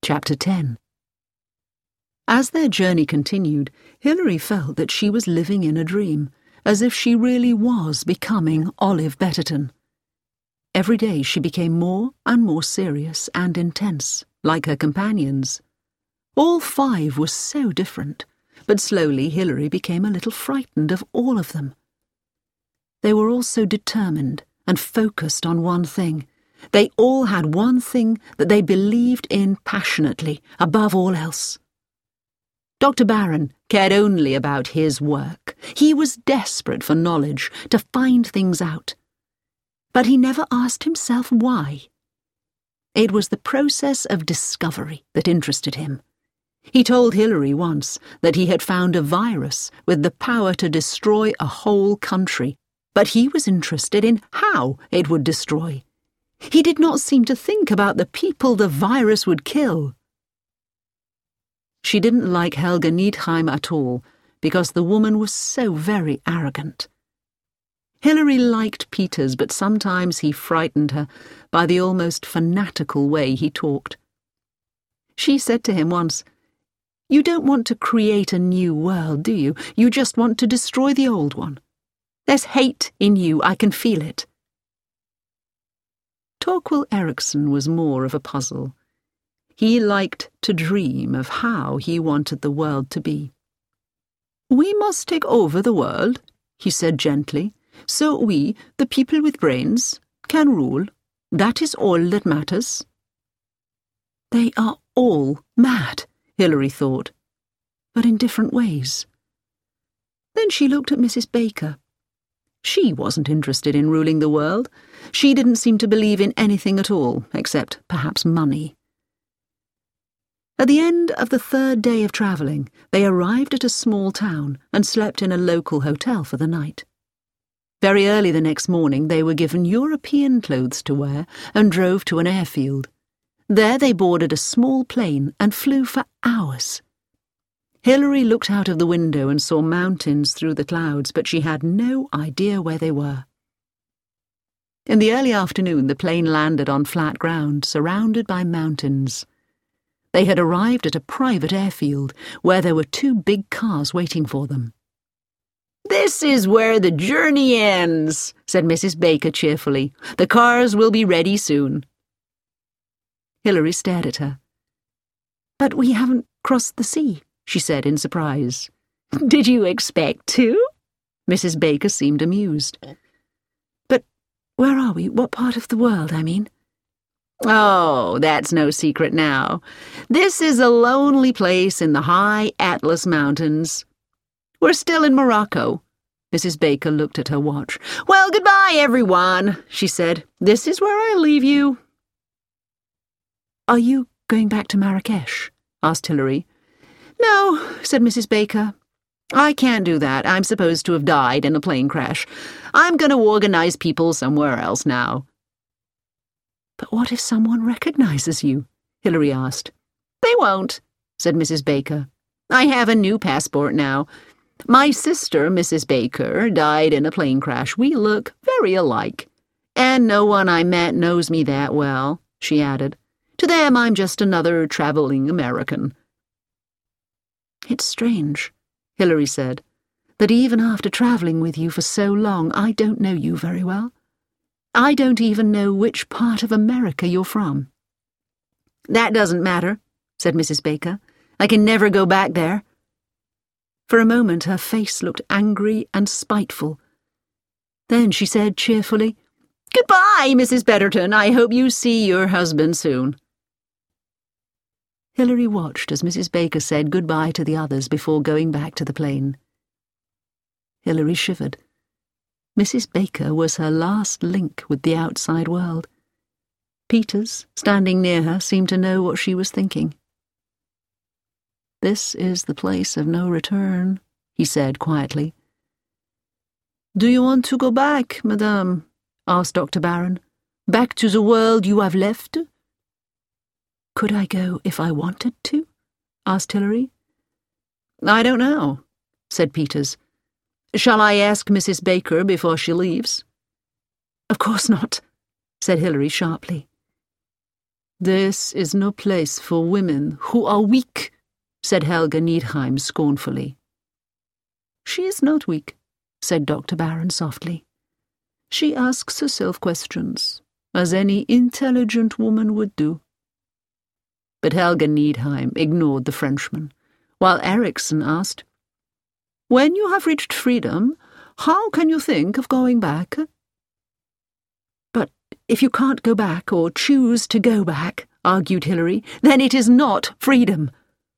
Chapter 10. As their journey continued, Hilary felt that she was living in a dream, as if she really was becoming Olive Betterton. Every day she became more and more serious and intense, like her companions. All 5 were so different, but slowly Hilary became a little frightened of all of them. They were all so determined and focused on one thing. They all had one thing that they believed in passionately, above all else. Dr. Barron cared only about his work. He was desperate for knowledge, to find things out. But he never asked himself why. It was the process of discovery that interested him. He told Hilary once that he had found a virus with the power to destroy a whole country, but he was interested in how it would destroy. He did not seem to think about the people the virus would kill. She didn't like Helga Niedheim at all, because the woman was so very arrogant. Hilary liked Peters, but sometimes he frightened her by the almost fanatical way he talked. She said to him once, "You don't want to create a new world, do you? You just want to destroy the old one. There's hate in you, I can feel it." Torquil Eriksson was more of a puzzle. He liked to dream of how he wanted the world to be. "We must take over the world," he said gently, "so we, the people with brains, can rule. That is all that matters." They are all mad, Hilary thought, but in different ways. Then she looked at Mrs. Baker. She wasn't interested in ruling the world. She didn't seem to believe in anything at all, except perhaps money. At the end of the 3rd day of travelling, they arrived at a small town and slept in a local hotel for the night. Very early the next morning they were given European clothes to wear and drove to an airfield. There they boarded a small plane and flew for hours. Hilary looked out of the window and saw mountains through the clouds, but she had no idea where they were. In the early afternoon the plane landed on flat ground, surrounded by mountains. They had arrived at a private airfield, where there were 2 big cars waiting for them. "This is where the journey ends," said Mrs. Baker cheerfully. "The cars will be ready soon." Hilary stared at her. "But we haven't crossed the sea," she said in surprise. "Did you expect to?" Mrs. Baker seemed amused. "But where are we? What part of the world, I mean?" "Oh, that's no secret now. This is a lonely place in the high Atlas Mountains. We're still in Morocco." Mrs. Baker looked at her watch. "Well, goodbye, everyone," she said. "This is where I leave you." "Are you going back to Marrakesh?" asked Hilary. "No," said Mrs. Baker. "I can't do that. I'm supposed to have died in a plane crash. I'm going to organize people somewhere else now." "But what if someone recognizes you?" Hilary asked. "They won't," said Mrs. Baker. "I have a new passport now. My sister, Mrs. Baker, died in a plane crash. We look very alike. And no one I met knows me that well," she added. "To them, I'm just another traveling American." "It's strange," Hilary said, "that even after travelling with you for so long, I don't know you very well. I don't even know which part of America you're from." "That doesn't matter," said Mrs. Baker. "I can never go back there." For a moment her face looked angry and spiteful. Then she said cheerfully, "Goodbye, Mrs. Betterton. I hope you see your husband soon." Hilary watched as Mrs. Baker said goodbye to the others before going back to the plane. Hilary shivered. Mrs. Baker was her last link with the outside world. Peters, standing near her, seemed to know what she was thinking. "This is the place of no return," he said quietly. "Do you want to go back, madame?" asked Dr. Barron. "Back to the world you have left?" "Could I go if I wanted to?" asked Hilary. "I don't know," said Peters. "Shall I ask Mrs. Baker before she leaves?" "Of course not," said Hilary sharply. This is no place for women who are weak, said Helga Needheim scornfully. She is not weak, said Dr. Barron softly. She asks herself questions, as any intelligent woman would do. But Helga Needheim ignored the Frenchman, while Ericsson asked, When you have reached freedom, how can you think of going back? But if you can't go back or choose to go back, argued Hilary, then it is not freedom.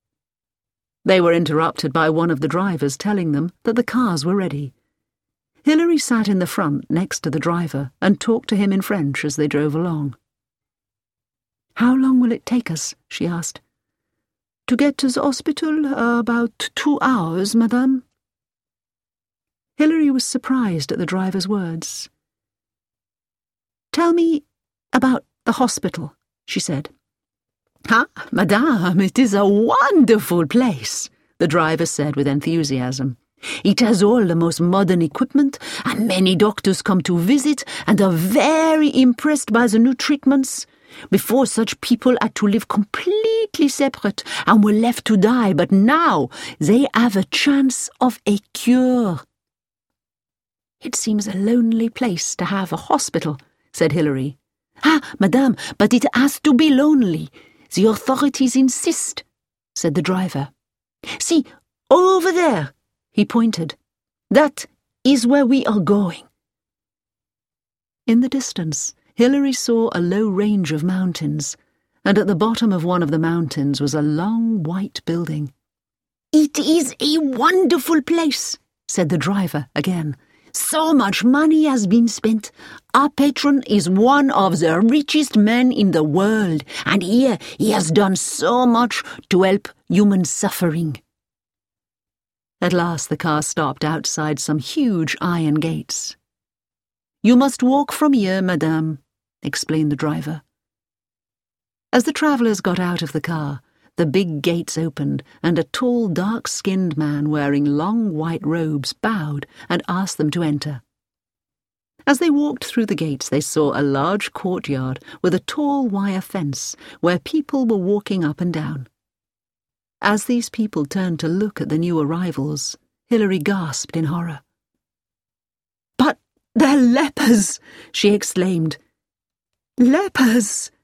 They were interrupted by one of the drivers telling them that the cars were ready. Hilary sat in the front next to the driver and talked to him in French as they drove along. How long will it take us? She asked. To get to the hospital, about 2 hours, madame. Hilary was surprised at the driver's words. Tell me about the hospital, she said. Ah, madame, it is a wonderful place, the driver said with enthusiasm. It has all the most modern equipment, and many doctors come to visit and are very impressed by the new treatments. Before, such people had to live completely separate and were left to die, but now they have a chance of a cure. It seems a lonely place to have a hospital, said Hilary. Ah, madame, but it has to be lonely. The authorities insist, said the driver. See, over there, he pointed. That is where we are going. In the distance, Hilary saw a low range of mountains, and at the bottom of one of the mountains was a long white building. It is a wonderful place, said the driver again. So much money has been spent. Our patron is one of the richest men in the world, and here he has done so much to help human suffering. At last the car stopped outside some huge iron gates. You must walk from here, madame, explained the driver. As the travellers got out of the car, the big gates opened, and a tall, dark-skinned man wearing long white robes bowed and asked them to enter. As they walked through the gates, they saw a large courtyard with a tall wire fence where people were walking up and down. As these people turned to look at the new arrivals, Hilary gasped in horror. "But they're lepers!" she exclaimed. "Lepers!"